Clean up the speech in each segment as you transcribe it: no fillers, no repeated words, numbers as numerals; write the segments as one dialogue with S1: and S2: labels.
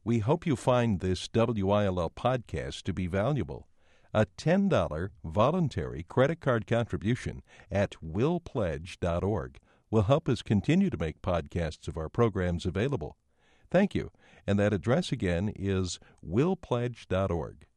S1: We hope you find this WILL podcast to be valuable. A $10 voluntary credit card contribution at willpledge.org will help us continue to make podcasts of our programs available. Thank you. And that address again is willpledge.org.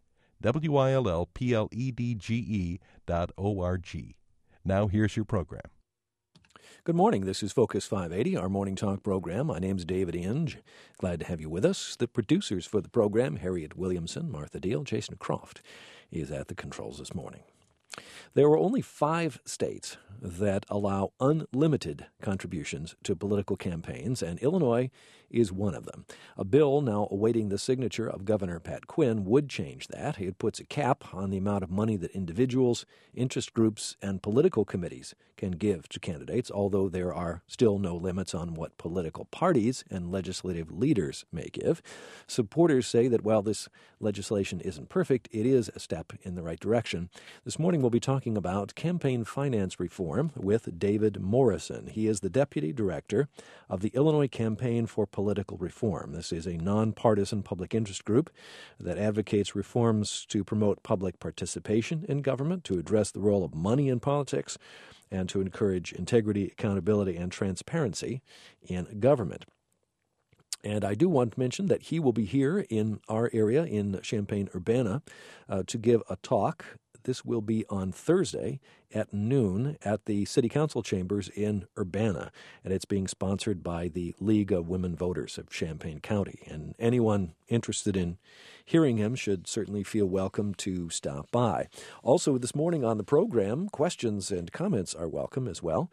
S1: WILLPLEDGE.org. Now here's your program.
S2: Good morning. This is Focus 580, our morning talk program. My name's David Inge. Glad to have you with us. The producers for the program, Harriet Williamson, Martha Deal, Jason Croft, is at the controls this morning. There are only 5 states that allow unlimited contributions to political campaigns, and Illinois is one of them. A bill now awaiting the signature of Governor Pat Quinn would change that. It puts a cap on the amount of money that individuals, interest groups, and political committees can give to candidates, although there are still no limits on what political parties and legislative leaders may give. Supporters say that while this legislation isn't perfect, it is a step in the right direction. This morning we'll be talking about campaign finance reform with David Morrison. He is the Deputy Director of the Illinois Campaign for Political Reform. This is a nonpartisan public interest group that advocates reforms to promote public participation in government, to address the role of money in politics, and to encourage integrity, accountability, and transparency in government. And I do want to mention that he will be here in our area in Champaign-Urbana to give a talk. This will be on Thursday at noon at the City Council chambers in Urbana, and it's being sponsored by the League of Women Voters of Champaign County. And anyone interested in hearing him should certainly feel welcome to stop by. Also, this morning on the program, questions and comments are welcome as well.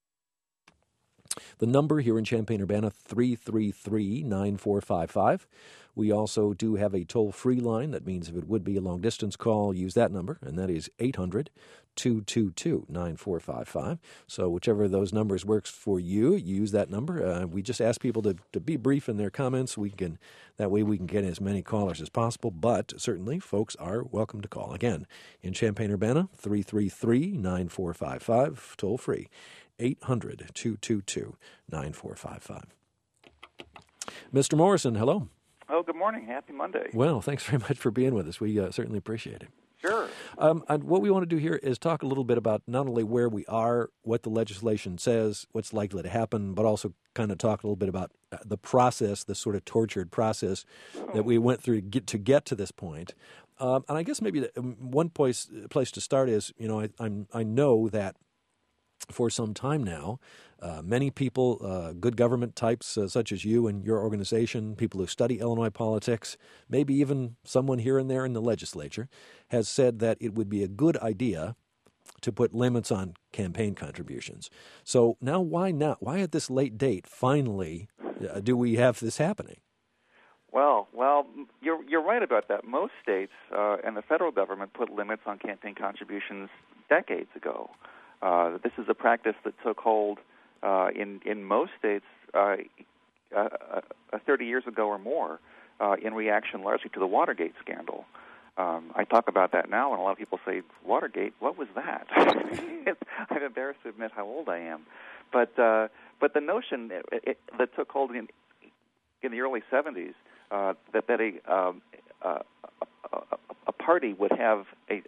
S2: The number here in Champaign-Urbana, 333-9455. We also do have a toll-free line. That means if it would be a long-distance call, use that number, and that is 800-222-9455. So whichever of those numbers works for you, use that number. We just ask people to be brief in their comments. That way we can get as many callers as possible, but certainly folks are welcome to call. Again, in Champaign-Urbana, 333-9455, toll-free. 800-222-9455. Mr. Morrison, hello.
S3: Oh, good morning. Happy Monday.
S2: Well, thanks very much for being with us. We certainly appreciate it.
S3: Sure.
S2: And what we want to do here is talk a little bit about not only where we are, what the legislation says, what's likely to happen, but also kind of talk a little bit about the process, the sort of tortured process that we went through to get to this point. And I guess maybe one place to start is, I know that for some time now, many people, good government types such as you and your organization, people who study Illinois politics, maybe even someone here and there in the legislature, has said that it would be a good idea to put limits on campaign contributions. So now why not? Why at this late date, finally, do we have this happening?
S3: Well, you're right about that. Most states and the federal government put limits on campaign contributions decades ago. This is a practice that took hold in most states 30 years ago or more in reaction largely to the Watergate scandal. I talk about that now, and a lot of people say, Watergate, what was that? I'm embarrassed to admit how old I am. But the notion that took hold in the early 70s that a party would have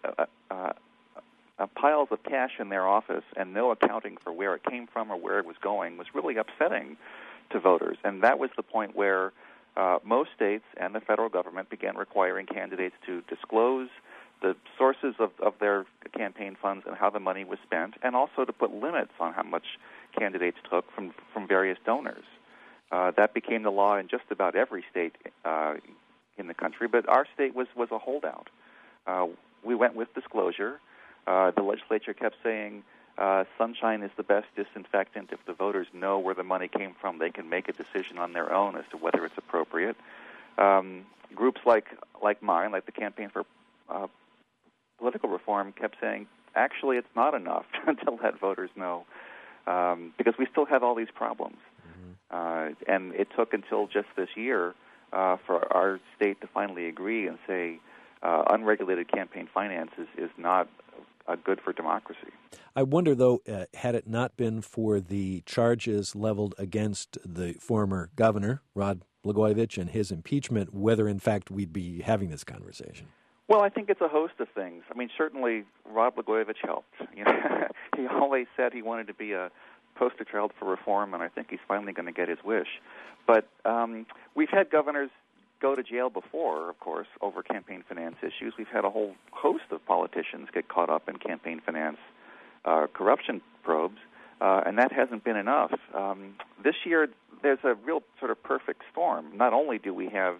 S3: piles of cash in their office and no accounting for where it came from or where it was going was really upsetting to voters. And that was the point where most states and the federal government began requiring candidates to disclose the sources of their campaign funds and how the money was spent, and also to put limits on how much candidates took from various donors. That became the law in just about every state in the country, but our state was a holdout. We went with disclosure. The legislature kept saying sunshine is the best disinfectant. If the voters know where the money came from, they can make a decision on their own as to whether it's appropriate. Groups like mine, like the Campaign for Political Reform, kept saying, actually, it's not enough to let voters know because we still have all these problems. And it took until just this year for our state to finally agree and say unregulated campaign finance is not good for democracy.
S2: I wonder, though, had it not been for the charges leveled against the former governor, Rod Blagojevich and his impeachment, whether in fact we'd be having this conversation?
S3: Well, I think it's a host of things. I mean, certainly Rod Blagojevich helped. You know, he always said he wanted to be a poster child for reform, and I think he's finally going to get his wish. But we've had governors go to jail before, of course, over campaign finance issues. We've had a whole host of politicians get caught up in campaign finance corruption probes, and that hasn't been enough. This year, there's a real sort of perfect storm. Not only do we have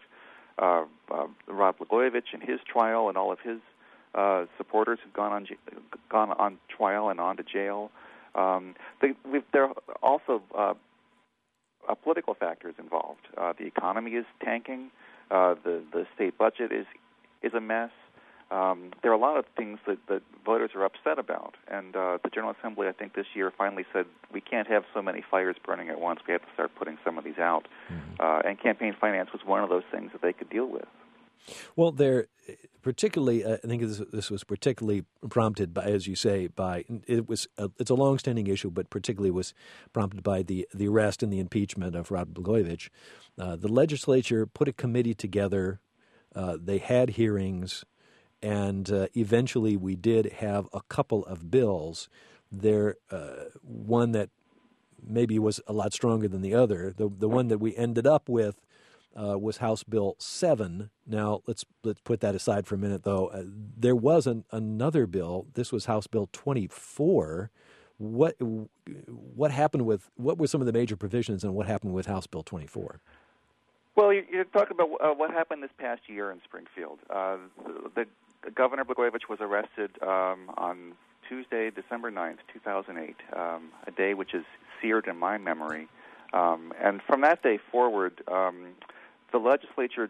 S3: Rod Blagojevich and his trial, and all of his supporters who've gone on trial and on to jail. There are also political factors involved. The economy is tanking. The state budget is a mess. There are a lot of things that voters are upset about, and the General Assembly, I think, this year finally said we can't have so many fires burning at once. We have to start putting some of these out. And campaign finance was one of those things that they could deal with.
S2: Well, there, particularly, I think this was particularly prompted by, as you say, it's a long-standing issue, but particularly was prompted by the arrest and the impeachment of Rod Blagojevich. The legislature put a committee together. They had hearings. And eventually we did have a couple of bills. There, one that maybe was a lot stronger than the other. The one that we ended up with was House Bill 7. Now, let's put that aside for a minute, though. There was another bill. This was House Bill 24. What happened with, what were some of the major provisions, and what happened with House Bill 24?
S3: Well, you're talking about what happened this past year in Springfield. Governor Blagojevich was arrested on Tuesday, December 9th, 2008, a day which is seared in my memory. And from that day forward, the legislature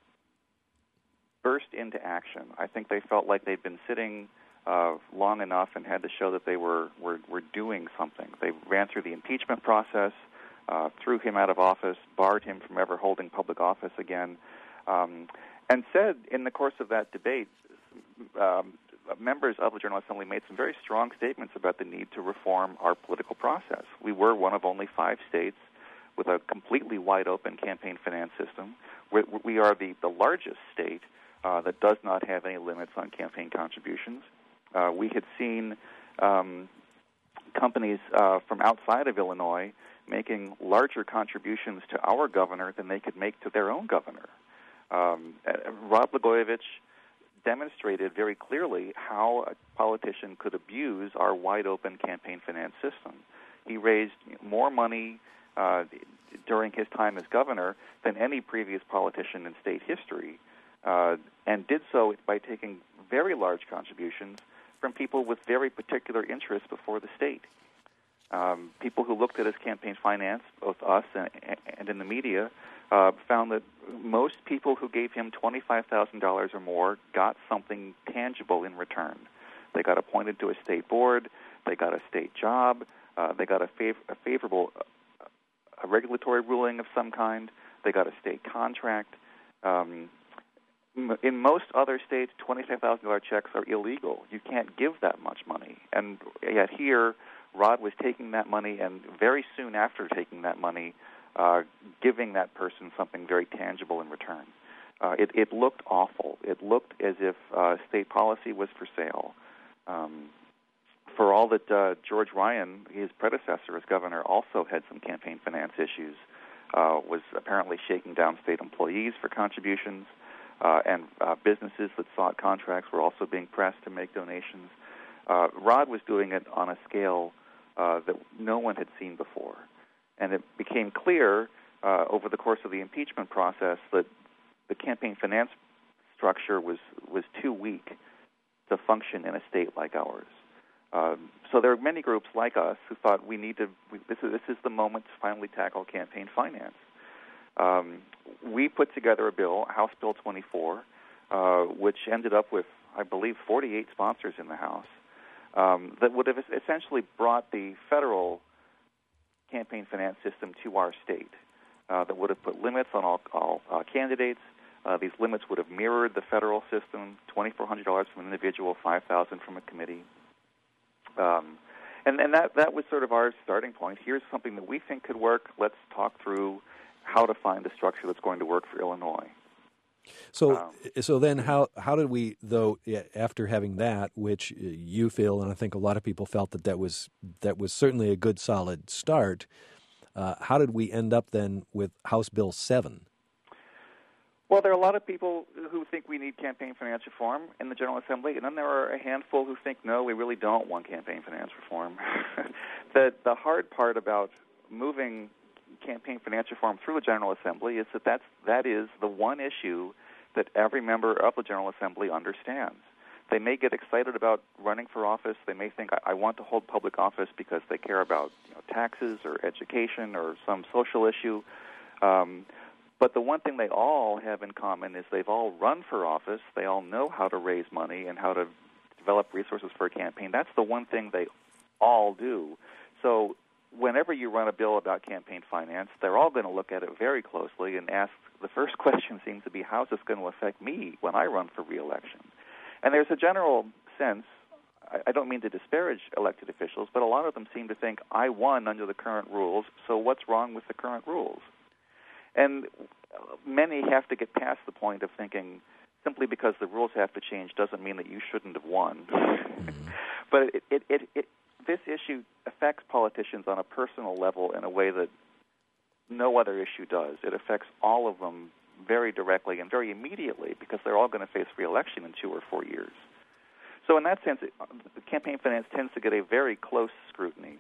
S3: burst into action. I think they felt like they'd been sitting long enough and had to show that they were doing something. They ran through the impeachment process, threw him out of office, barred him from ever holding public office again, and said in the course of that debate, members of the General Assembly made some very strong statements about the need to reform our political process. We were one of only 5 states with a completely wide-open campaign finance system. We are the largest state that does not have any limits on campaign contributions. We had seen companies from outside of Illinois making larger contributions to our governor than they could make to their own governor. Rod Blagojevich demonstrated very clearly how a politician could abuse our wide-open campaign finance system. He raised more money during his time as governor than any previous politician in state history, and did so by taking very large contributions from people with very particular interests before the state. People who looked at his campaign finance, both us and in the media, found that most people who gave him $25,000 or more got something tangible in return. They got appointed to a state board, they got a state job, they got a favorable regulatory ruling of some kind, they got a state contract. In most other states, $25,000 checks are illegal. You can't give that much money. And yet here, Rod was taking that money, and very soon after taking that money, giving that person something very tangible in return. It looked awful. It looked as if state policy was for sale. For all that George Ryan, his predecessor as governor, also had some campaign finance issues, was apparently shaking down state employees for contributions, and businesses that sought contracts were also being pressed to make donations. Rod was doing it on a scale that no one had seen before. And it became clear over the course of the impeachment process that the campaign finance structure was too weak to function in a state like ours. So there are many groups like us who thought this is the moment to finally tackle campaign finance. We put together a bill, House Bill 24, which ended up with, I believe, 48 sponsors in the House, that would have essentially brought the federal campaign finance system to our state, that would have put limits on all candidates. These limits would have mirrored the federal system, $2,400 from an individual, $5,000 from a committee. And that was sort of our starting point. Here's something that we think could work. Let's talk through how to find a structure that's going to work for Illinois.
S2: So then how did we, though, after having that, which you feel, and I think a lot of people felt that was certainly a good solid start, how did we end up then with House Bill 7?
S3: Well, there are a lot of people who think we need campaign finance reform in the General Assembly, and then there are a handful who think, no, we really don't want campaign finance reform. The hard part about moving campaign finance reform through the General Assembly is that is the one issue that every member of the General Assembly understands. They may get excited about running for office. They may think, I want to hold public office because they care about taxes or education or some social issue. But the one thing they all have in common is they've all run for office. They all know how to raise money and how to develop resources for a campaign. That's the one thing they all do. So whenever you run a bill about campaign finance, they're all going to look at it very closely and ask, the first question seems to be, how is this going to affect me when I run for re-election? And there's a general sense, I don't mean to disparage elected officials, but a lot of them seem to think, I won under the current rules, so what's wrong with the current rules? And many have to get past the point of thinking simply because the rules have to change doesn't mean that you shouldn't have won. But this issue affects politicians on a personal level in a way that no other issue does. It affects all of them very directly and very immediately because they're all going to face re-election in 2 or 4 years. So in that sense, the campaign finance tends to get a very close scrutiny.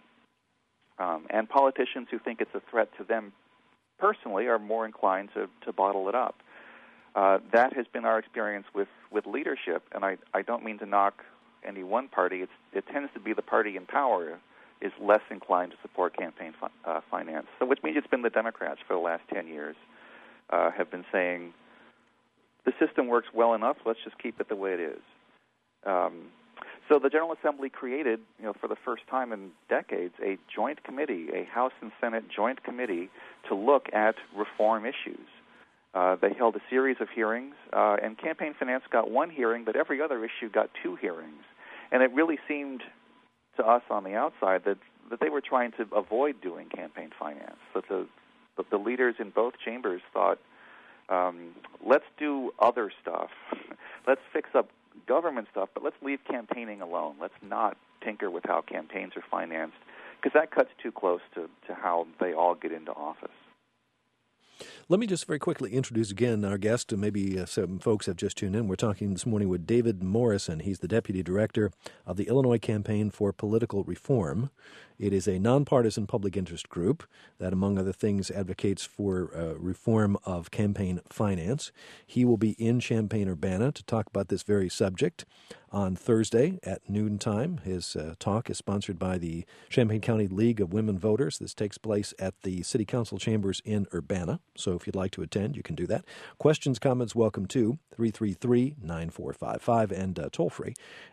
S3: And politicians who think it's a threat to them personally are more inclined to bottle it up. That has been our experience with leadership, and I don't mean to knock any one party. It tends to be the party in power is less inclined to support campaign finance. So which means it's been the Democrats for the last 10 years have been saying, the system works well enough, let's just keep it the way it is. So the General Assembly created, for the first time in decades, a joint committee, a House and Senate joint committee to look at reform issues. They held a series of hearings, and campaign finance got one hearing, but every other issue got 2 hearings. And it really seemed to us on the outside that they were trying to avoid doing campaign finance. That the leaders in both chambers thought, let's do other stuff. Let's fix up government stuff, but let's leave campaigning alone. Let's not tinker with how campaigns are financed, because that cuts too close to how they all get into office.
S2: Let me just very quickly introduce again our guest. Maybe some folks have just tuned in. We're talking this morning with David Morrison. He's the Deputy Director of the Illinois Campaign for Political Reform. It is a nonpartisan public interest group that, among other things, advocates for reform of campaign finance. He will be in Champaign-Urbana to talk about this very subject on Thursday at noontime. His talk is sponsored by the Champaign County League of Women Voters. This takes place at the City Council chambers in Urbana. So if you'd like to attend, you can do that. Questions, comments, welcome to 333-9455 and toll-free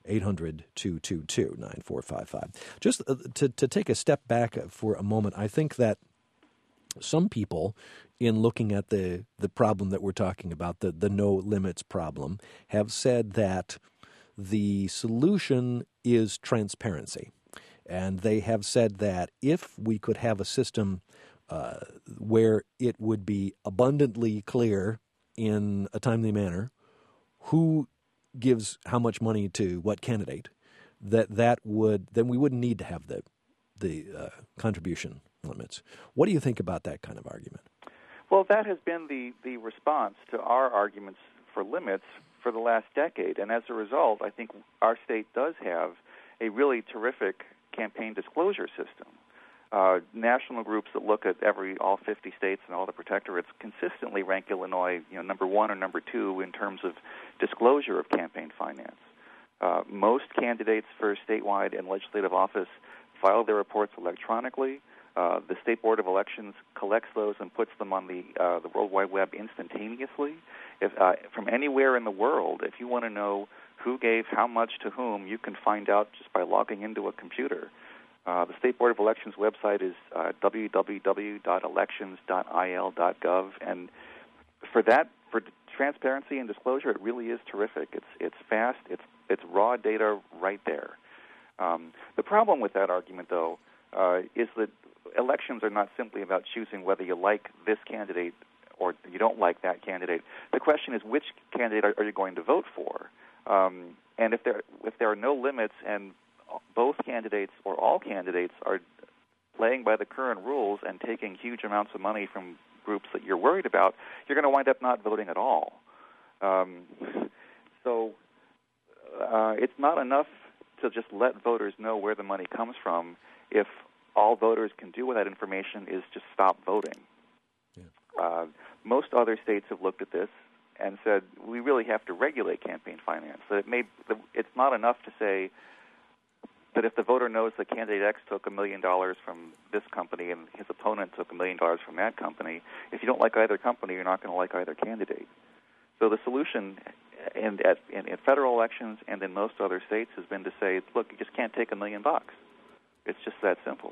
S2: 800-222-9455. Just to take a step back for a moment, I think that some people, in looking at the problem that we're talking about, the no limits problem, have said that the solution is transparency. And they have said that if we could have a system where it would be abundantly clear in a timely manner who gives how much money to what candidate, then we wouldn't need to have the contribution limits. What do you think about that kind of argument?
S3: Well, that has been the response to our arguments for limits for the last decade, and as a result, I think our state does have a really terrific campaign disclosure system. National groups that look at all 50 states and all the protectorates consistently rank Illinois, number 1 or number 2 in terms of disclosure of campaign finance. Most candidates for statewide and legislative office file their reports electronically. The State Board of Elections collects those and puts them on the World Wide Web instantaneously. From anywhere in the world, if you want to know who gave how much to whom, you can find out just by logging into a computer. The State Board of Elections website is www.elections.il.gov, and for transparency and disclosure, it really is terrific. It's fast. It's raw data right there. The problem with that argument, though, is that elections are not simply about choosing whether you like this candidate or you don't like that candidate. The question is, which candidate are you going to vote for? And if there are no limits and both candidates or all candidates are playing by the current rules and taking huge amounts of money from groups that you're worried about, you're going to wind up not voting at all. So it's not enough to just let voters know where the money comes from if all voters can do with that information is just stop voting. Yeah. Most other states have looked at this and said, we really have to regulate campaign finance. So it's not enough to say that if the voter knows that candidate X took $1 million from this company and his opponent took $1 million from that company, if you don't like either company, you're not going to like either candidate. So the solution in federal elections and in most other states has been to say, look, you just can't take $1 million. It's just that simple.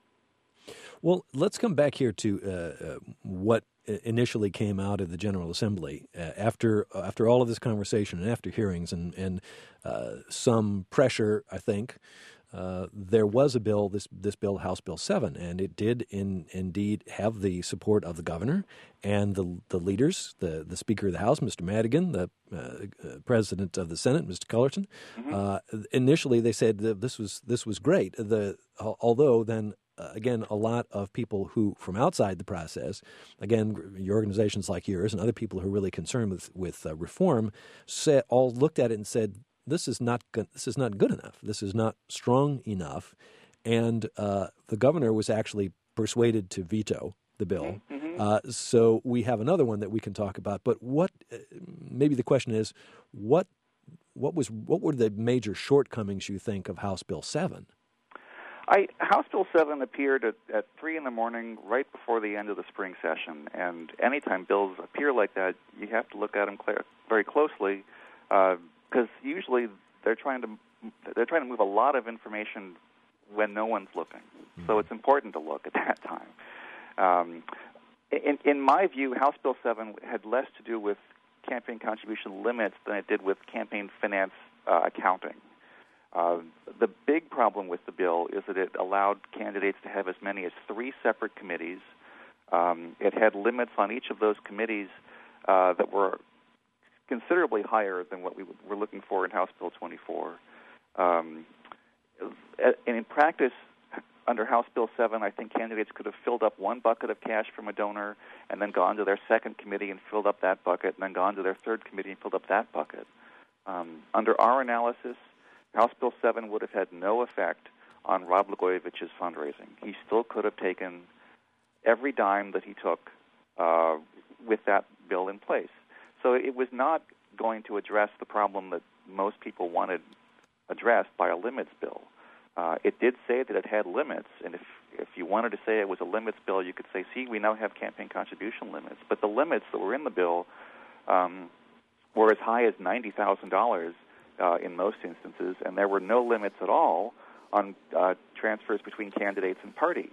S2: Well, let's come back here to what initially came out of the General Assembly after all of this conversation and after hearings and some pressure, I think. There was a bill, this bill, House Bill 7, and it did indeed have the support of the governor and the leaders, the Speaker of the House, Mr. Madigan, the President of the Senate, Mr. Cullerton. Mm-hmm. Initially, they said that this was great. Although then, again, a lot of people who from outside the process, again, your organizations like yours and other people who are really concerned with reform, all looked at it and said, This is not good enough. This is not strong enough, and the governor was actually persuaded to veto the bill. Mm-hmm. So we have another one that we can talk about. But maybe the question is, what were the major shortcomings you think of House Bill 7?
S3: House Bill 7 appeared at 3 in the morning, right before the end of the spring session. And anytime bills appear like that, you have to look at them very closely. Because usually they're trying to move a lot of information when no one's looking. Mm-hmm. So it's important to look at that time. In my view, House Bill 7 had less to do with campaign contribution limits than it did with campaign finance accounting. The big problem with the bill is that it allowed candidates to have as many as 3 separate committees. It had limits on each of those committees that were considerably higher than what we were looking for in House Bill 24. And in practice, under House Bill 7, I think candidates could have filled up one bucket of cash from a donor and then gone to their second committee and filled up that bucket and then gone to their third committee and filled up that bucket. Under our analysis, House Bill 7 would have had no effect on Rod Blagojevich's fundraising. He still could have taken every dime that he took with that bill in place. So it was not going to address the problem that most people wanted addressed by a limits bill. It did say that it had limits, and if you wanted to say it was a limits bill, you could say, see, we now have campaign contribution limits. But the limits that were in the bill were as high as $90,000 in most instances, and there were no limits at all on transfers between candidates and parties.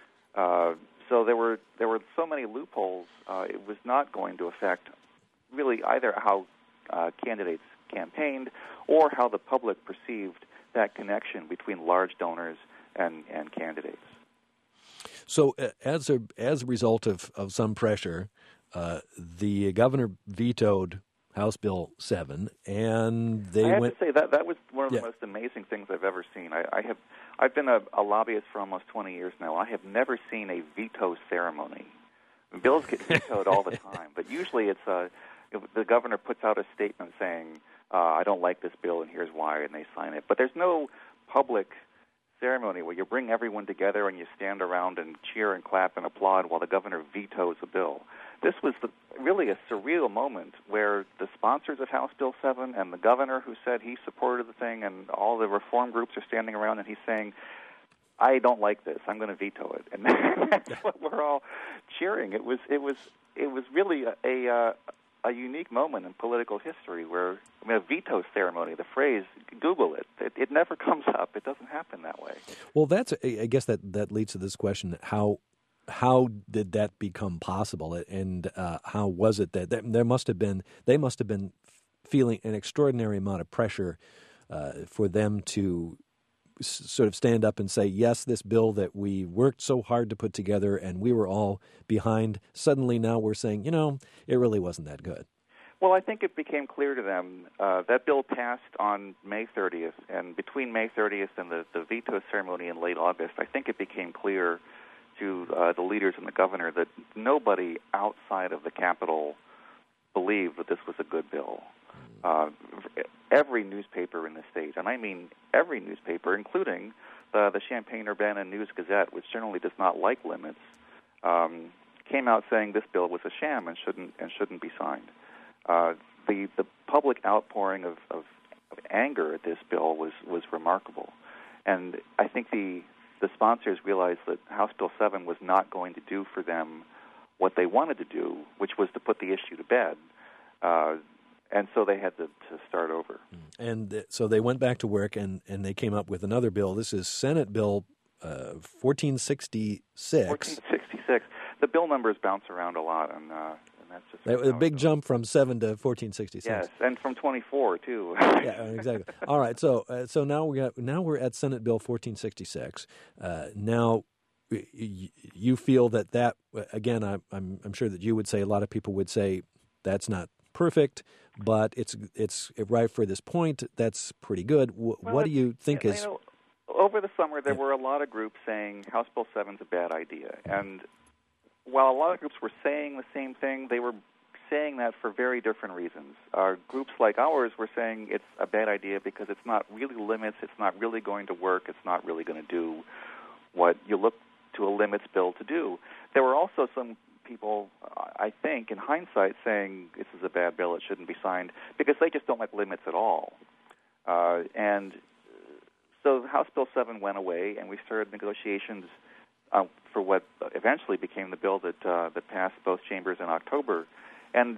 S3: So there were so many loopholes. It was not going to affect really either how candidates campaigned or how the public perceived that connection between large donors and candidates.
S2: So as a result of some pressure, the governor vetoed House Bill 7, and they
S3: I have to say that was one of the most amazing things I've ever seen. I've been a lobbyist for almost 20 years now. I have never seen a veto ceremony. Bills get vetoed all the time, but usually it's the governor puts out a statement saying, I don't like this bill and here's why, and they sign it. But there's no public ceremony where you bring everyone together and you stand around and cheer and clap and applaud while the governor vetoes a bill. This was really a surreal moment where the sponsors of House Bill 7 and the governor who said he supported the thing and all the reform groups are standing around and he's saying, I don't like this. I'm going to veto it. And that's what we're all cheering. It was really a unique moment in political history where, a veto ceremony, the phrase, Google it. It never comes up. It doesn't happen that way.
S2: Well, I guess that leads to this question, how did that become possible, and how was it that they must have been feeling an extraordinary amount of pressure for them to sort of stand up and say, yes, this bill that we worked so hard to put together and we were all behind, suddenly now we're saying, it really wasn't that good?
S3: Well, I think it became clear to them. That bill passed on May 30th, and between May 30th and the veto ceremony in late August, I think it became clear to the leaders and the governor that nobody outside of the Capitol believed that this was a good bill. Every newspaper in the state, and I mean every newspaper, including the Champaign-Urbana News-Gazette, which generally does not like limits, came out saying this bill was a sham and shouldn't be signed. The public outpouring of anger at this bill was remarkable, and I think the sponsors realized that House Bill 7 was not going to do for them what they wanted to do, which was to put the issue to bed, and so they had to start over.
S2: And so they went back to work, and they came up with another bill. This is Senate Bill 1466.
S3: 1466. The bill numbers bounce around a lot, and that's just
S2: a big jump from 7 to 1466.
S3: Yes, and from 24 too.
S2: Yeah, exactly. All right, so now we're at Senate Bill 1466. Now, you feel that again, I'm sure that you would say, a lot of people would say that's not perfect, but it's right for this point. That's pretty good. What do you think is?
S3: Over the summer, there were a lot of groups saying House Bill 7 is a bad idea, and while a lot of groups were saying the same thing, they were saying that for very different reasons. Groups like ours were saying it's a bad idea because it's not really limits, it's not really going to work, it's not really going to do what you look to a limits bill to do. There were also some people, I think, in hindsight, saying this is a bad bill, it shouldn't be signed, because they just don't like limits at all. And so House Bill 7 went away, and we started negotiations for what eventually became the bill that passed both chambers in October. And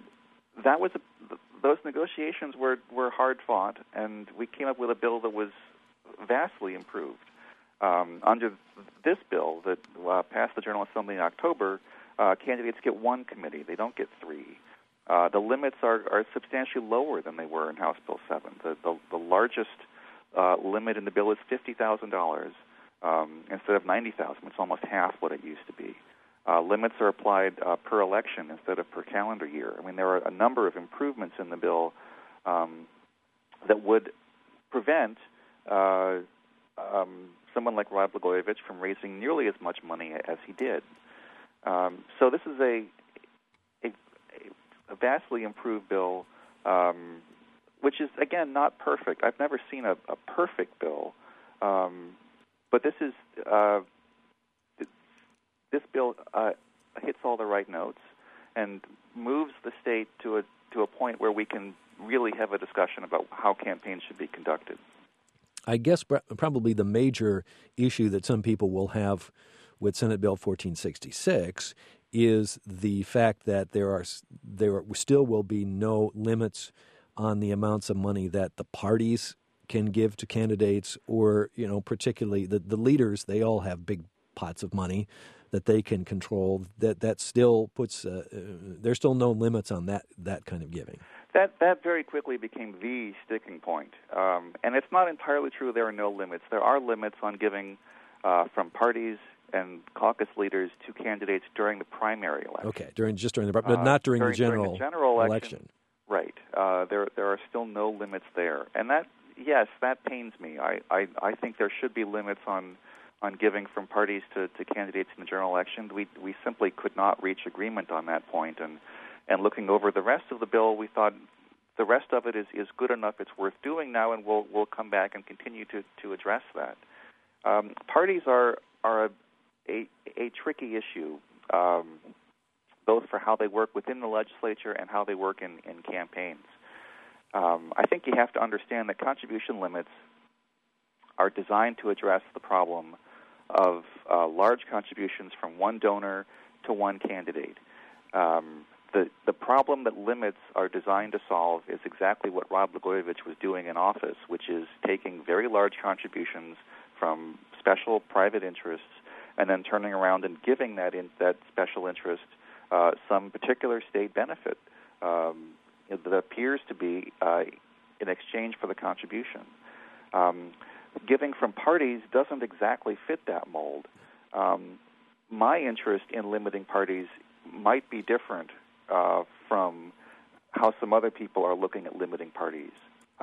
S3: those negotiations were hard fought, and we came up with a bill that was vastly improved. Under this bill that passed the General Assembly in October, candidates get one committee. They don't get three. The limits are substantially lower than they were in House Bill 7. The largest limit in the bill is $50,000 instead of $90,000. It's almost half what it used to be. Limits are applied per election instead of per calendar year. I mean, there are a number of improvements in the bill that would prevent someone like Rod Blagojevich from raising nearly as much money as he did. So this is a vastly improved bill, which is, again, not perfect. I've never seen a perfect bill, but this bill hits all the right notes and moves the state to a point where we can really have a discussion about how campaigns should be conducted.
S2: I guess probably the major issue that some people will have with Senate Bill 1466 is the fact that there still will be no limits on the amounts of money that the parties can give to candidates, or particularly the leaders. They all have big pots of money that they can control. That still puts there's still no limits on that kind of giving.
S3: That very quickly became the sticking point. And it's not entirely true there are no limits. There are limits on giving from parties and caucus leaders to candidates during the primary election.
S2: Okay, during the but not during the general election.
S3: Right. There are still no limits there. And that pains me. I think there should be limits on giving from parties to candidates in the general election. We simply could not reach agreement on that point. And looking over the rest of the bill, we thought the rest of it is good enough, it's worth doing now, and we'll come back and continue to address that. Parties are a tricky issue, both for how they work within the legislature and how they work in campaigns. I think you have to understand that contribution limits are designed to address the problem of large contributions from one donor to one candidate. The problem that limits are designed to solve is exactly what Rod Blagojevich was doing in office, which is taking very large contributions from special private interests and then turning around and giving that special interest some particular state benefit that appears to be in exchange for the contribution. giving from parties doesn't exactly fit that mold. My interest in limiting parties might be different from how some other people are looking at limiting parties.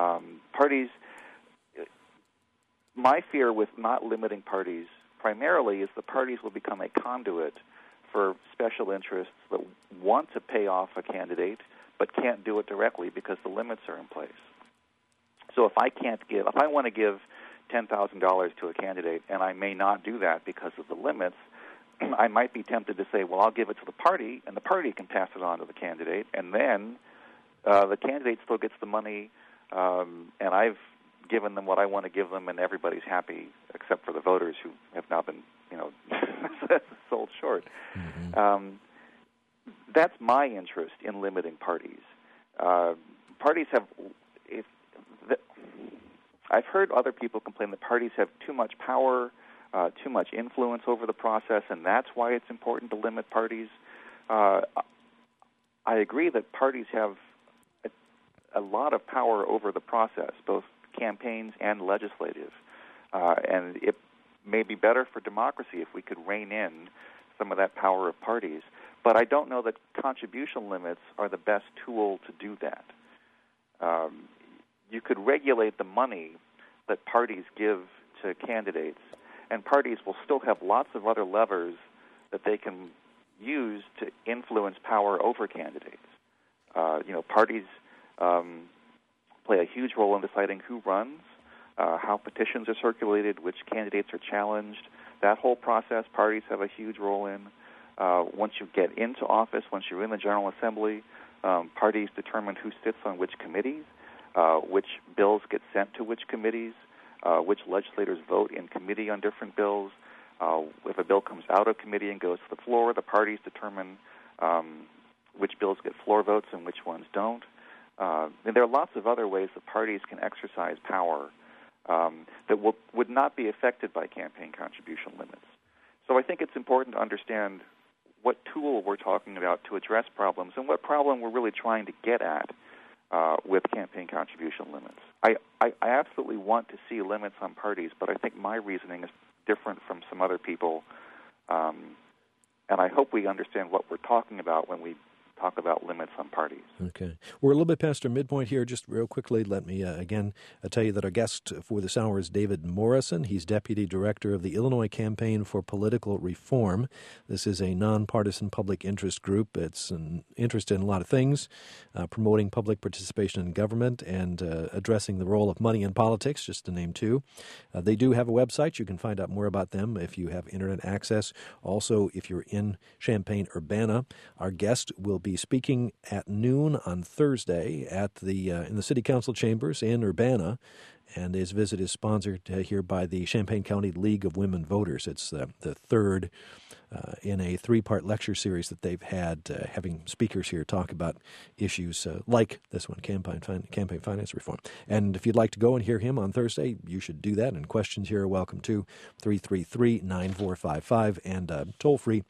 S3: My fear with not limiting parties primarily is the parties will become a conduit for special interests that want to pay off a candidate but can't do it directly because the limits are in place. So if I want to give $10,000 to a candidate and I may not do that because of the limits, I might be tempted to say, well, I'll give it to the party, and the party can pass it on to the candidate, and then the candidate still gets the money, and I've given them what I want to give them, and everybody's happy except for the voters who have now been, sold short. Mm-hmm. That's my interest in limiting parties. Parties have. I've heard other people complain that parties have too much power, too much influence over the process, and that's why it's important to limit parties. I agree that parties have a lot of power over the process, both campaigns and legislative, and it may be better for democracy if we could rein in some of that power of parties. But I don't know that contribution limits are the best tool to do that. You could regulate the money that parties give to candidates, and parties will still have lots of other levers that they can use to influence power over candidates. Parties play a huge role in deciding who runs, how petitions are circulated, which candidates are challenged. That whole process, parties have a huge role in. Once you get into office, once you're in the General Assembly, parties determine who sits on which committees, which bills get sent to which committees, which legislators vote in committee on different bills. If a bill comes out of committee and goes to the floor, the parties determine which bills get floor votes and which ones don't. And there are lots of other ways that parties can exercise power that would not be affected by campaign contribution limits. So I think it's important to understand what tool we're talking about to address problems and what problem we're really trying to get at with campaign contribution limits. I absolutely want to see limits on parties, but I think my reasoning is different from some other people, and I hope we understand what we're talking about when we talk about limits on parties.
S2: Okay. We're a little bit past our midpoint here. Just real quickly, let me again tell you that our guest for this hour is David Morrison. He's Deputy Director of the Illinois Campaign for Political Reform. This is a nonpartisan public interest group. It's an interest in a lot of things, promoting public participation in government and addressing the role of money in politics, just to name two. They do have a website. You can find out more about them if you have internet access. Also, if you're in Champaign-Urbana, our guest will be speaking at noon on Thursday at the in the City Council chambers in Urbana, and his visit is sponsored here by the Champaign County League of Women Voters. It's the third in a three-part lecture series that they've had, having speakers here talk about issues like this one, campaign finance reform. And if you'd like to go and hear him on Thursday, you should do that. And questions here are welcome to 333-9455 and toll-free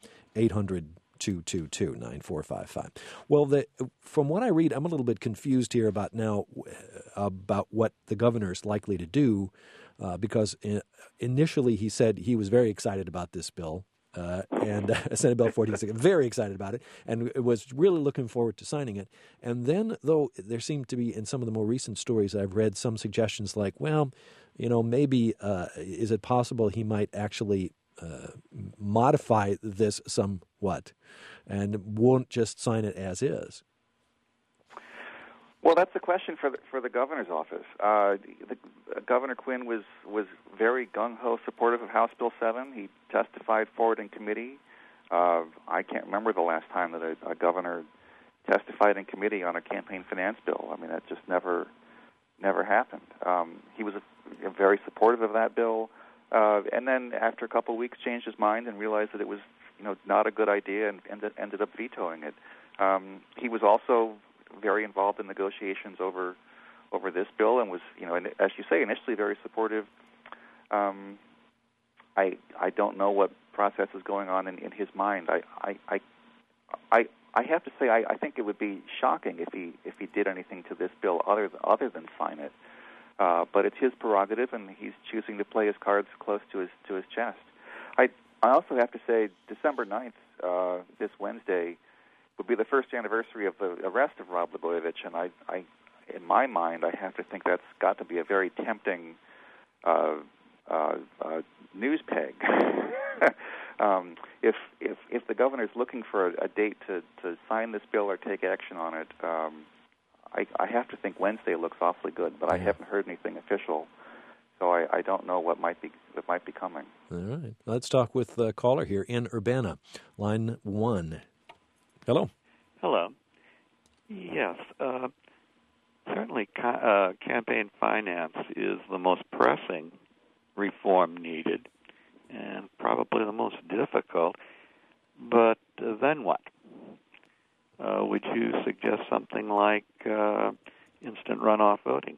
S2: 800-222-9455. Well, from what I read, I'm a little bit confused here about what the governor is likely to do, because initially he said he was very excited about this bill, and Senate Bill 46, very excited about it, and was really looking forward to signing it. And then, though, there seemed to be, in some of the more recent stories I've read, some suggestions like, well, maybe is it possible he might actually modify this somewhat and won't just sign it as is?
S3: Well, that's the question for the governor's office. Governor Quinn was very gung-ho supportive of House Bill 7. He testified for it in committee. I can't remember the last time that a governor testified in committee on a campaign finance bill. I mean, that just never happened. He was very supportive of that bill. And then after a couple of weeks changed his mind and realized that it was not a good idea and ended up vetoing it. He was also very involved in negotiations over this bill and was, as you say, initially very supportive. I don't know what process is going on in his mind. I have to say I think it would be shocking if he did anything to this bill other than sign it. But it's his prerogative, and he's choosing to play his cards close to his chest. I also have to say, December 9th, this Wednesday, would be the first anniversary of the arrest of Rod Blagojevich, and I in my mind, I have to think that's got to be a very tempting news peg. If the governor's looking for a date to sign this bill or take action on it, I have to think Wednesday looks awfully good, but I haven't heard anything official, so I don't know what might be coming.
S2: All right. Let's talk with the caller here in Urbana, line 1. Hello.
S4: Hello. Yes. Certainly, campaign finance is the most pressing reform needed and probably the most difficult. But then what? Would you suggest something like instant runoff voting?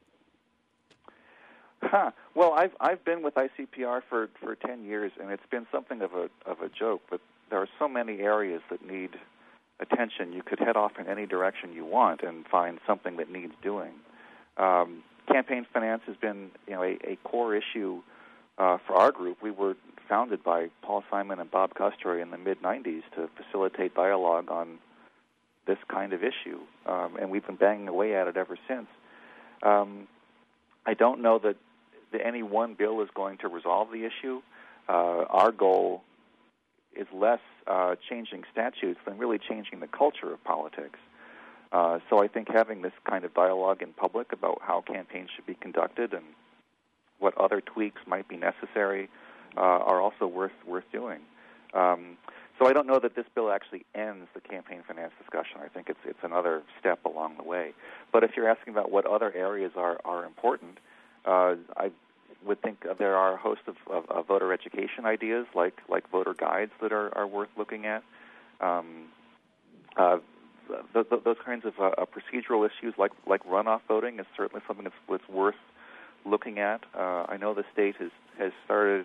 S3: Well, I've been with ICPR for 10 years, and it's been something of a joke. But there are so many areas that need attention. You could head off in any direction you want and find something that needs doing. Campaign finance has been, a core issue for our group. We were founded by Paul Simon and Bob Custroy in the mid-'90s to facilitate dialogue on this kind of issue, and we've been banging away at it ever since. I don't know that any one bill is going to resolve the issue. Our goal is less changing statutes than really changing the culture of politics. So I think having this kind of dialogue in public about how campaigns should be conducted and what other tweaks might be necessary are also worth doing. So I don't know that this bill actually ends the campaign finance discussion. I think it's another step along the way. But if you're asking about what other areas are important, I would think there are a host of voter education ideas like voter guides that are worth looking at. Those kinds of procedural issues like runoff voting is certainly something that's worth looking at. I know the state has started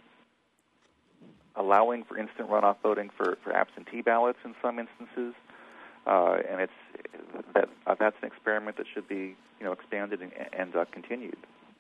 S3: allowing for instant runoff voting for absentee ballots in some instances, and that's an experiment that should be expanded and continued.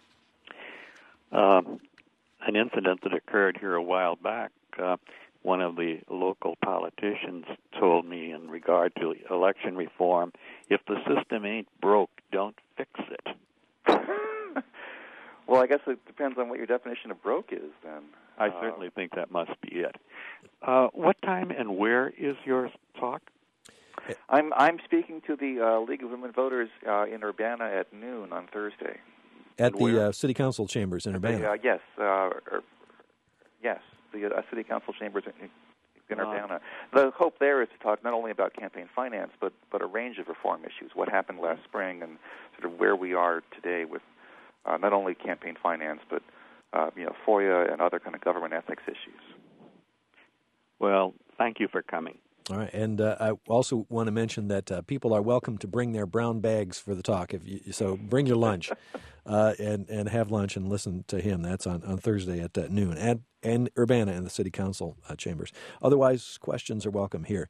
S4: An incident that occurred here a while back, one of the local politicians told me in regard to election reform, if the system ain't broke, don't fix it.
S3: Well, I guess it depends on what your definition of broke is, then.
S4: I certainly think that must be it. What time and where is your talk?
S3: I'm speaking to the League of Women Voters in Urbana at noon on Thursday.
S2: At the City Council chambers in Urbana?
S3: Yes, the City Council chambers in Urbana. The hope there is to talk not only about campaign finance, but a range of reform issues, what happened last spring and sort of where we are today with not only campaign finance, but FOIA and other kind of government ethics issues.
S4: Well, thank you for coming.
S2: All right, and I also want to mention that people are welcome to bring their brown bags for the talk. So bring your lunch and have lunch and listen to him. That's on Thursday at noon and Urbana and the City Council chambers. Otherwise, questions are welcome here.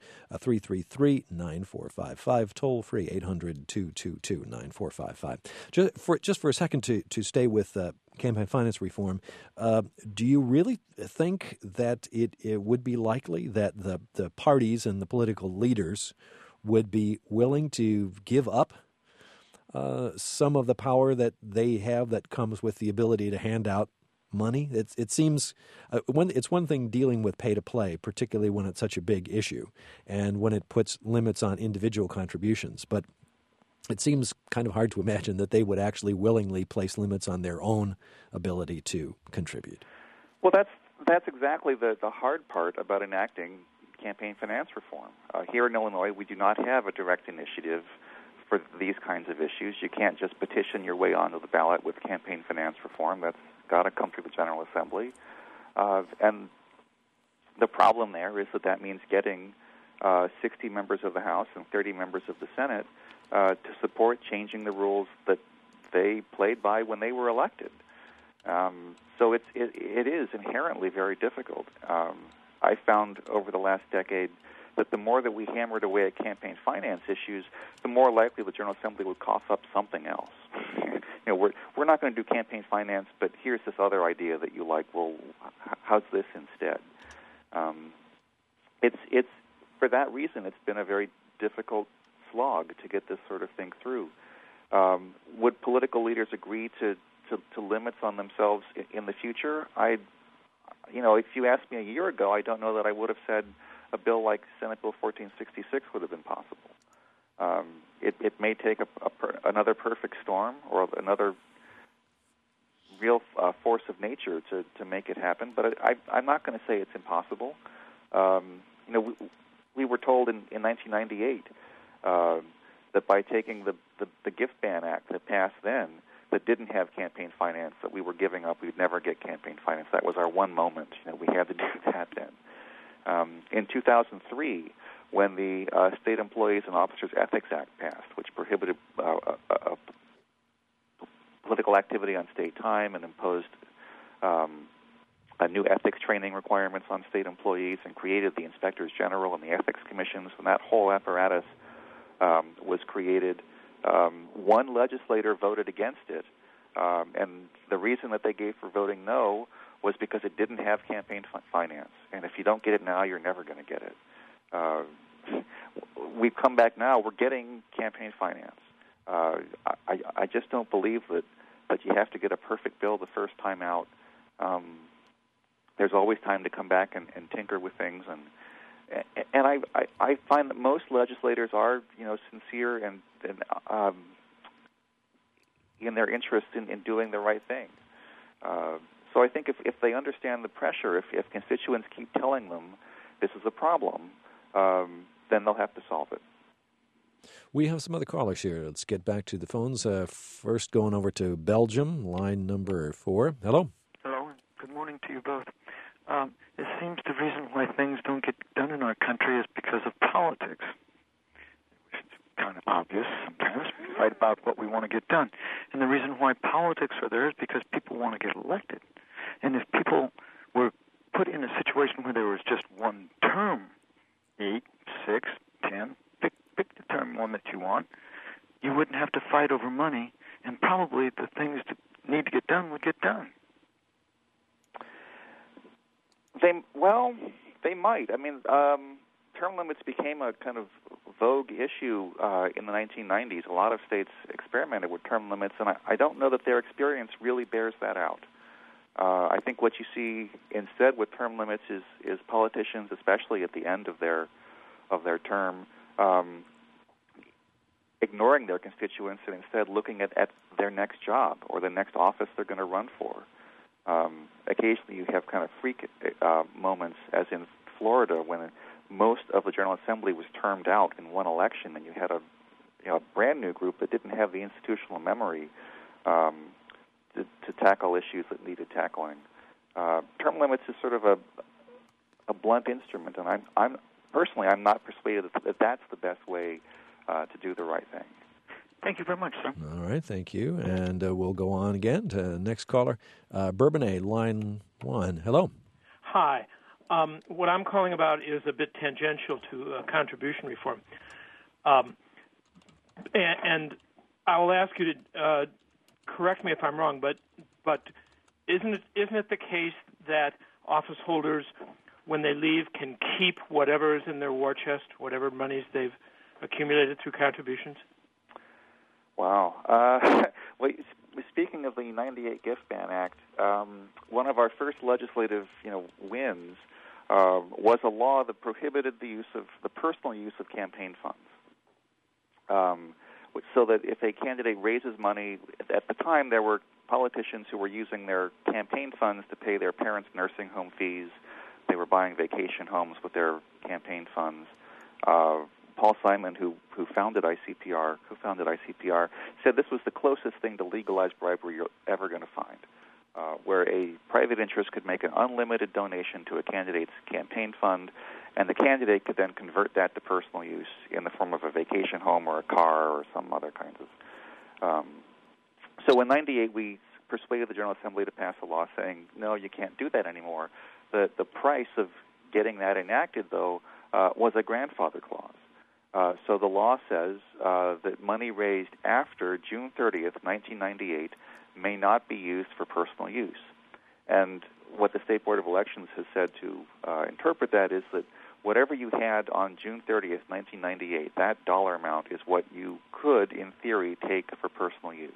S2: 333-9455, toll free 800-222-9455. Just for a second to stay with campaign finance reform, do you really think that it would be likely that the parties and the political leaders would be willing to give up some of the power that they have that comes with the ability to hand out money? It seems it's one thing dealing with pay-to-play, particularly when it's such a big issue and when it puts limits on individual contributions. But it seems kind of hard to imagine that they would actually willingly place limits on their own ability to contribute.
S3: Well, that's exactly the hard part about enacting campaign finance reform. Here in Illinois, we do not have a direct initiative for these kinds of issues. You can't just petition your way onto the ballot with campaign finance reform. That's got to come through the General Assembly. And the problem there is that means getting 60 members of the House and 30 members of the Senate to support changing the rules that they played by when they were elected. So it is inherently very difficult. I found over the last decade that the more that we hammered away at campaign finance issues, the more likely the General Assembly would cough up something else. we're not going to do campaign finance, but here's this other idea that you like. Well, how's this instead? It's for that reason it's been a very difficult slog to get this sort of thing through. Would political leaders agree to limits on themselves in the future? If you asked me a year ago, I don't know that I would have said a bill like Senate Bill 1466 would have been possible. It may take another perfect storm or another real force of nature to make it happen, but I'm not going to say it's impossible. We were told in 1998 that by taking the Gift Ban Act that passed then, that didn't have campaign finance, that we were giving up. We'd never get campaign finance. That was our one moment. We had to do that then. In 2003, when the State Employees and Officers Ethics Act passed, which prohibited political activity on state time and imposed new ethics training requirements on state employees and created the Inspectors General and the ethics commissions, and that whole apparatus was created. One legislator voted against it, and the reason that they gave for voting no was because it didn't have campaign finance. And if you don't get it now, you're never going to get it. We've come back now. We're getting campaign finance. I just don't believe that you have to get a perfect bill the first time out. There's always time to come back and tinker with things, and I find that most legislators are sincere and in their interest in doing the right thing. So I think if they understand the pressure, if constituents keep telling them this is a problem, then they'll have to solve it.
S2: We have some other callers here. Let's get back to the phones. First, going over to Belgium, line number 4. Hello.
S5: Hello. Good morning to you both. It seems the reason why things don't get done in our country is because of politics. It's kind of obvious sometimes. We fight about what we want to get done. And the reason why politics are there is because people want to get elected. And if people were put in a situation where there was just one term, 8, 6, 10, pick the term one that you want, you wouldn't have to fight over money, and probably the things that need to get done would get done.
S3: They might. I mean, term limits became a kind of vogue issue in the 1990s. A lot of states experimented with term limits, and I don't know that their experience really bears that out. I think what you see instead with term limits is politicians, especially at the end of their term, ignoring their constituents and instead looking at their next job or the next office they're going to run for. Occasionally you have kind of freak moments, as in Florida, when most of the General Assembly was termed out in one election, and you had a brand new group that didn't have the institutional memory to tackle issues that needed tackling. Term limits is sort of a blunt instrument, and I'm personally not persuaded that that's the best way to do the right thing.
S5: Thank you very much, sir.
S2: All right, thank you. And we'll go on again to next caller, Bourbonnais, line 1. Hello.
S6: Hi. What I'm calling about is a bit tangential to contribution reform. And I will ask you to correct me if I'm wrong, but isn't it the case that office holders, when they leave, can keep whatever is in their war chest, whatever monies they've accumulated through contributions?
S3: Wow. Well, speaking of the 98 Gift Ban Act, one of our first legislative, wins was a law that prohibited the personal use of campaign funds. So that if a candidate raises money, at the time there were politicians who were using their campaign funds to pay their parents' nursing home fees. They were buying vacation homes with their campaign funds. Paul Simon, who founded ICPR, said this was the closest thing to legalized bribery you're ever going to find, where a private interest could make an unlimited donation to a candidate's campaign fund, and the candidate could then convert that to personal use in the form of a vacation home or a car or some other kinds of. So in 98, we persuaded the General Assembly to pass a law saying, no, you can't do that anymore. The price of getting that enacted, though, was a grandfather clause. So the law says that money raised after June 30th, 1998 may not be used for personal use. And what the State Board of Elections has said to interpret that is that whatever you had on June 30th, 1998, that dollar amount is what you could, in theory, take for personal use.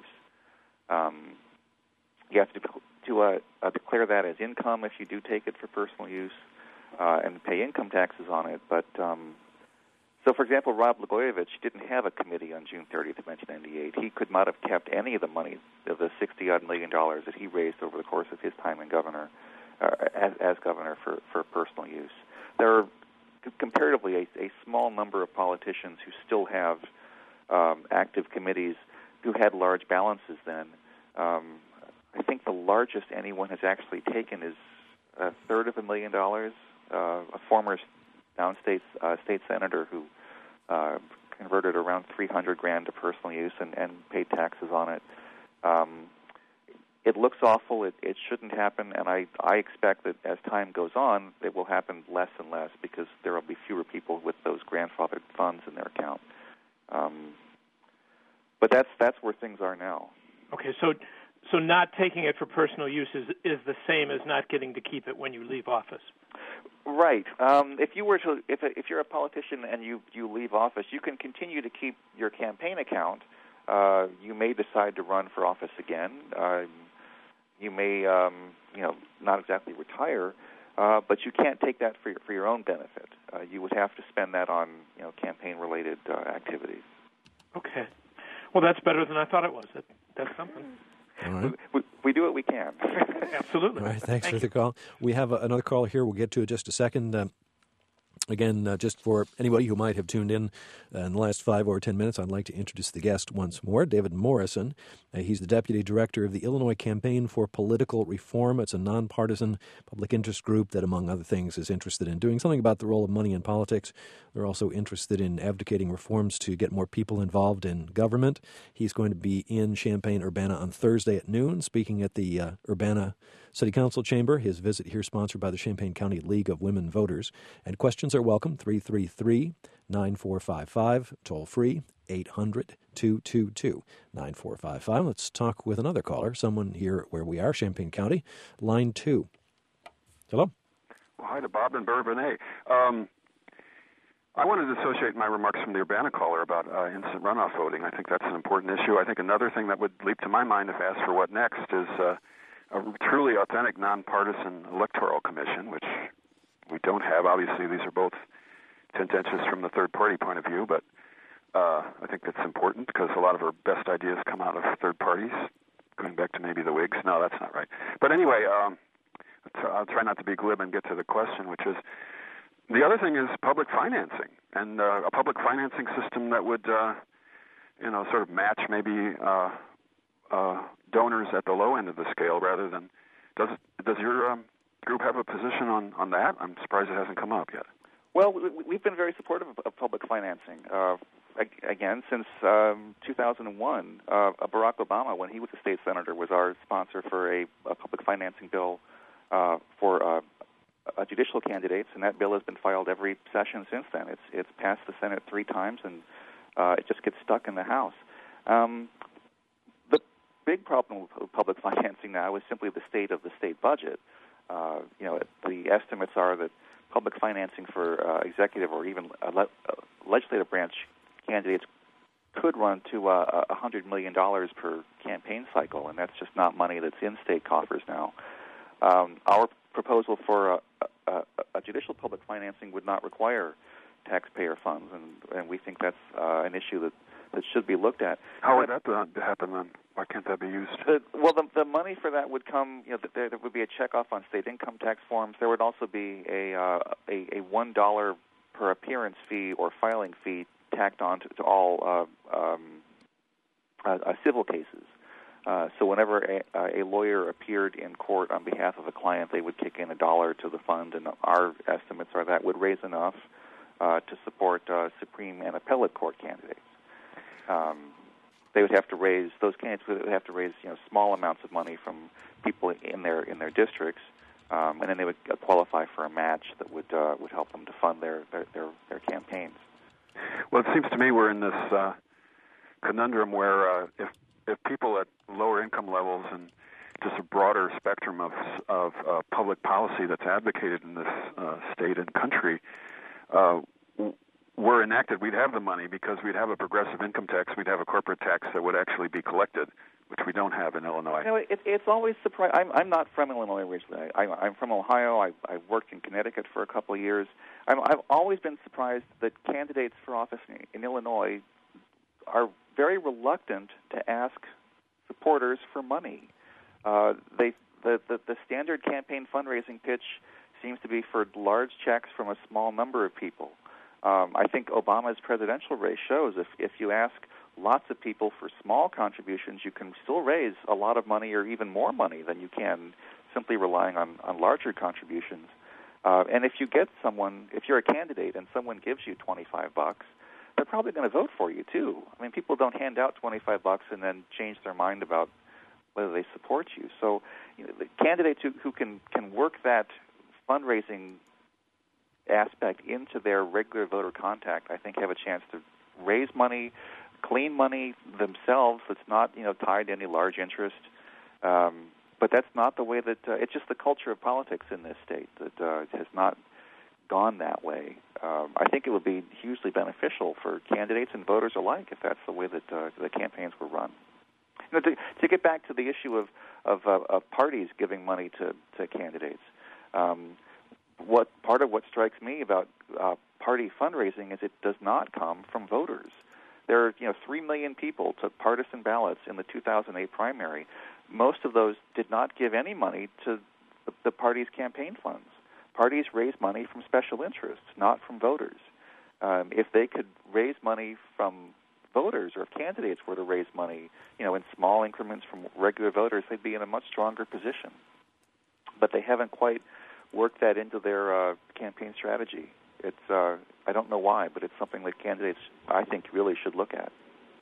S3: You have to declare that as income if you do take it for personal use and pay income taxes on it. But so, for example, Rod Blagojevich didn't have a committee on June 30th of 1998. He could not have kept any of the money, of the $60-odd million that he raised over the course of his time in governor, as governor for personal use. There are comparatively a small number of politicians who still have active committees who had large balances then. I think the largest anyone has actually taken is $350,000. A former downstate state senator who converted around $300,000 to personal use and paid taxes on it. It looks awful. It shouldn't happen, and I expect that as time goes on, it will happen less and less because there will be fewer people with those grandfathered funds in their account. But that's where things are now.
S6: Okay, so not taking it for personal use is the same as not getting to keep it when you leave office.
S3: Right. If you're a politician and you leave office, you can continue to keep your campaign account. You may decide to run for office again. You may, not exactly retire, but you can't take that for your own benefit. You would have to spend that on, campaign-related activities.
S6: Okay. Well, that's better than I thought it was. That's something.
S2: All right.
S3: We do what we can.
S6: Absolutely.
S2: All right, thanks for the call. We have another call here. We'll get to it in just a second. Again, just for anybody who might have tuned in the last 5 or 10 minutes, I'd like to introduce the guest once more, David Morrison. He's the Deputy Director of the Illinois Campaign for Political Reform. It's a nonpartisan public interest group that, among other things, is interested in doing something about the role of money in politics. They're also interested in advocating reforms to get more people involved in government. He's going to be in Champaign-Urbana on Thursday at noon, speaking at the Urbana City Council chamber. His visit here sponsored by the Champaign County League of Women Voters. And questions are welcome, 333-9455, toll free, 800-222-9455. Let's talk with another caller, someone here where we are, Champaign County, line 2. Hello.
S7: Well, hi to Bob and Bourbonnais. I wanted to associate my remarks from the Urbana caller about instant runoff voting. I think that's an important issue. I think another thing that would leap to my mind if asked for what next is a truly authentic, nonpartisan electoral commission, which we don't have. Obviously, these are both contentious from the third-party point of view, but I think that's important because a lot of our best ideas come out of third parties, going back to maybe the Whigs. No, that's not right. But anyway, I'll try not to be glib and get to the question, which is the other thing is public financing, and a public financing system that would, sort of match maybe donors at the low end of the scale rather than does your group have a position on that? I'm surprised it hasn't come up yet.
S3: Well, we've been very supportive of public financing. Again, since 2001, Barack Obama, when he was a state senator, was our sponsor for a public financing bill for judicial candidates, and that bill has been filed every session since then. It's passed the Senate 3 times, and it just gets stuck in the House. The big problem with public financing now is simply the state of the state budget. The estimates are that public financing for executive or even legislative branch candidates could run to $100 million per campaign cycle, and that's just not money that's in state coffers now. Our proposal for a judicial public financing would not require taxpayer funds, and we think that's an issue that should be looked at.
S7: How would that happen then? Why can't that be used?
S3: The money for that would come. There would be a checkoff on state income tax forms. There would also be a $1 per appearance fee or filing fee tacked on to all civil cases. So whenever a lawyer appeared in court on behalf of a client, they would kick in $1 to the fund, and our estimates are that would raise enough to support Supreme and appellate court candidates. Those candidates would have to raise small amounts of money from people in their districts, and then they would qualify for a match that would help them to fund their campaigns.
S7: Well, it seems to me we're in this conundrum where if people at lower income levels and just a broader spectrum of public policy that's advocated in this state and country were enacted, we'd have the money because we'd have a progressive income tax, we'd have a corporate tax that would actually be collected, which we don't have in Illinois.
S3: You know, it's always surprising. I'm not from Illinois originally. I'm from Ohio. I've worked in Connecticut for a couple of years. I've always been surprised that candidates for office in Illinois are very reluctant to ask supporters for money. The standard campaign fundraising pitch seems to be for large checks from a small number of people. I think Obama's presidential race shows if you ask lots of people for small contributions, you can still raise a lot of money or even more money than you can simply relying on larger contributions. And if you're a candidate and someone gives you $25, they're probably going to vote for you too. I mean, people don't hand out $25 and then change their mind about whether they support you. So, the candidates who can work that fundraising aspect into their regular voter contact, I think, have a chance to raise money, clean money themselves that's not tied to any large interest. But that's not the way that it's just the culture of politics in this state that has not gone that way. I think it would be hugely beneficial for candidates and voters alike if that's the way that the campaigns were run. To get back to the issue of parties giving money to candidates, part of what strikes me about party fundraising is it does not come from voters. There are 3 million people took partisan ballots in the 2008 primary. Most of those did not give any money to the party's campaign funds. Parties raise money from special interests, not from voters. If they could raise money from voters, or if candidates were to raise money, in small increments from regular voters, they'd be in a much stronger position. But they haven't quite worked that into their campaign strategy. It's I don't know why, but it's something that candidates, I think, really should look at.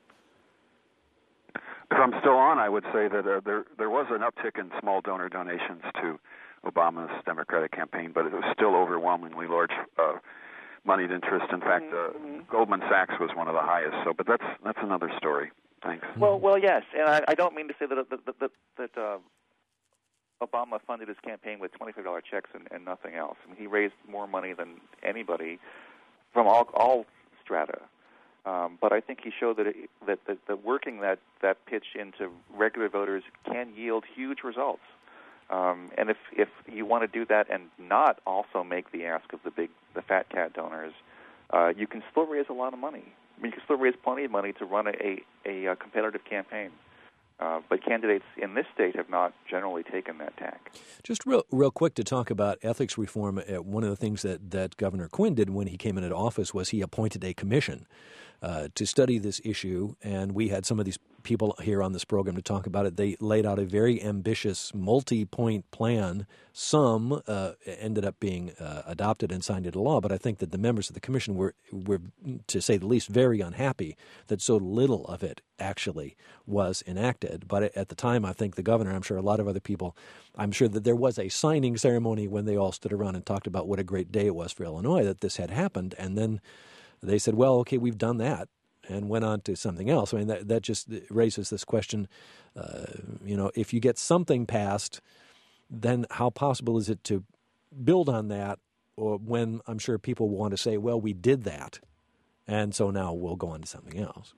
S7: If I'm still on, I would say that there was an uptick in small donor donations to Obama's Democratic campaign, but it was still overwhelmingly large moneyed interest. In fact, Goldman Sachs was one of the highest. But that's another story. Thanks.
S3: Well, yes, and I don't mean to say that Obama funded his campaign with $25 checks and nothing else. I mean, he raised more money than anybody from all strata. But I think he showed that working that pitch into regular voters can yield huge results. And if you want to do that and not also make the ask of the fat cat donors, you can still raise a lot of money. I mean, you can still raise plenty of money to run a competitive campaign. But candidates in this state have not generally taken that tack.
S2: Just real quick to talk about ethics reform, one of the things that Governor Quinn did when he came into office was he appointed a commission to study this issue, and we had some of these people here on this program to talk about it. They laid out a very ambitious multi-point plan. Some ended up being adopted and signed into law, but I think that the members of the commission were, to say the least, very unhappy that so little of it actually was enacted. But at the time, I think the governor, I'm sure a lot of other people, I'm sure that there was a signing ceremony when they all stood around and talked about what a great day it was for Illinois that this had happened, and then they said, well, okay, we've done that, and went on to something else. I mean, that just raises this question, if you get something passed, then how possible is it to build on that, or when I'm sure people want to say, well, we did that, and so now we'll go on to something else?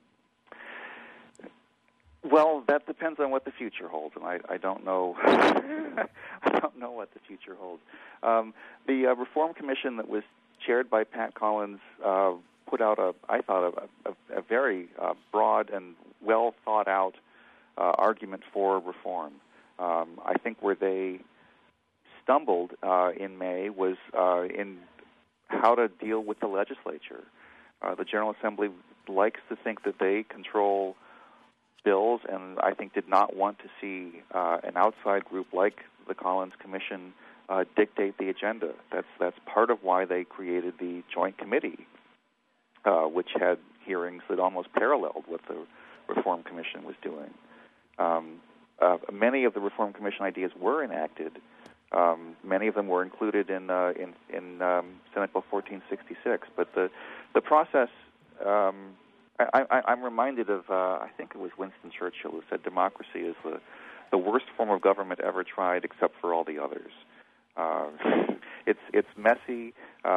S3: Well, that depends on what the future holds, and I don't know. I don't know what the future holds. The Reform Commission that was chaired by Pat Collins put out a very broad and well thought out argument for reform. I think where they stumbled in May was in how to deal with the legislature. The General Assembly likes to think that they control bills, and I think did not want to see an outside group like the Collins Commission dictate the agenda. That's part of why they created the Joint Committee, which had hearings that almost paralleled what the Reform Commission was doing. Many of the Reform Commission ideas were enacted. Many of them were included in Senate Bill 1466. But the process I'm reminded of I think it was Winston Churchill who said democracy is the worst form of government ever tried, except for all the others. It's messy,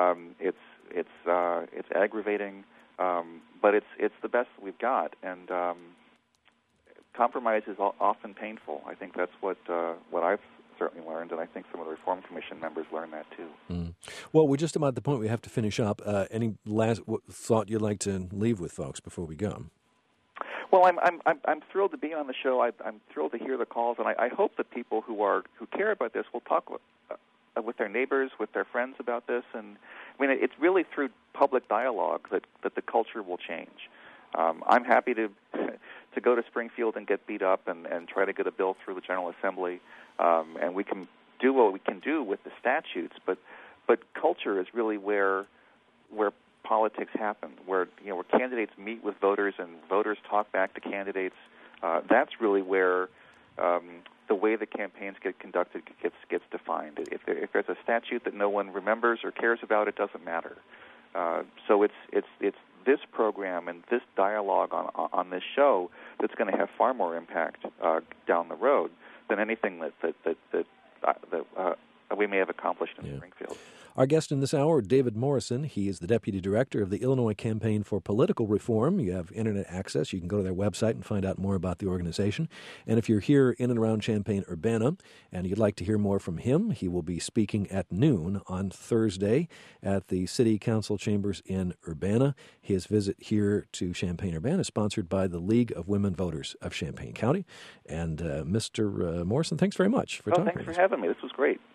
S3: it's aggravating, but it's the best we've got, and compromise is often painful. I think that's what I've certainly learned, and I think some of the Reform Commission members learned that too.
S2: Mm. Well, we're just about the point we have to finish up. Any last thought you'd like to leave with folks before we go?
S3: Well, I'm thrilled to be on the show. I'm thrilled to hear the calls, and I hope that people who care about this will talk with their neighbors, with their friends about this. And I mean, it's really through public dialogue that the culture will change. I'm happy to go to Springfield and get beat up and try to get a bill through the General Assembly, and we can do what we can do with the statutes. But culture is really where politics happen, where candidates meet with voters and voters talk back to candidates. That's really where the way the campaigns get conducted gets defined. If there's a statute that no one remembers or cares about, it doesn't matter. So it's this program and this dialogue on this show that's going to have far more impact down the road than anything that we may have accomplished in Springfield.
S2: Our guest in this hour, David Morrison. He is the Deputy Director of the Illinois Campaign for Political Reform. You have Internet access. You can go to their website and find out more about the organization. And if you're here in and around Champaign-Urbana and you'd like to hear more from him, he will be speaking at noon on Thursday at the City Council Chambers in Urbana. His visit here to Champaign-Urbana is sponsored by the League of Women Voters of Champaign County. And Mr. Morrison, thanks very much for talking to us.
S3: Thanks for having me. This was great.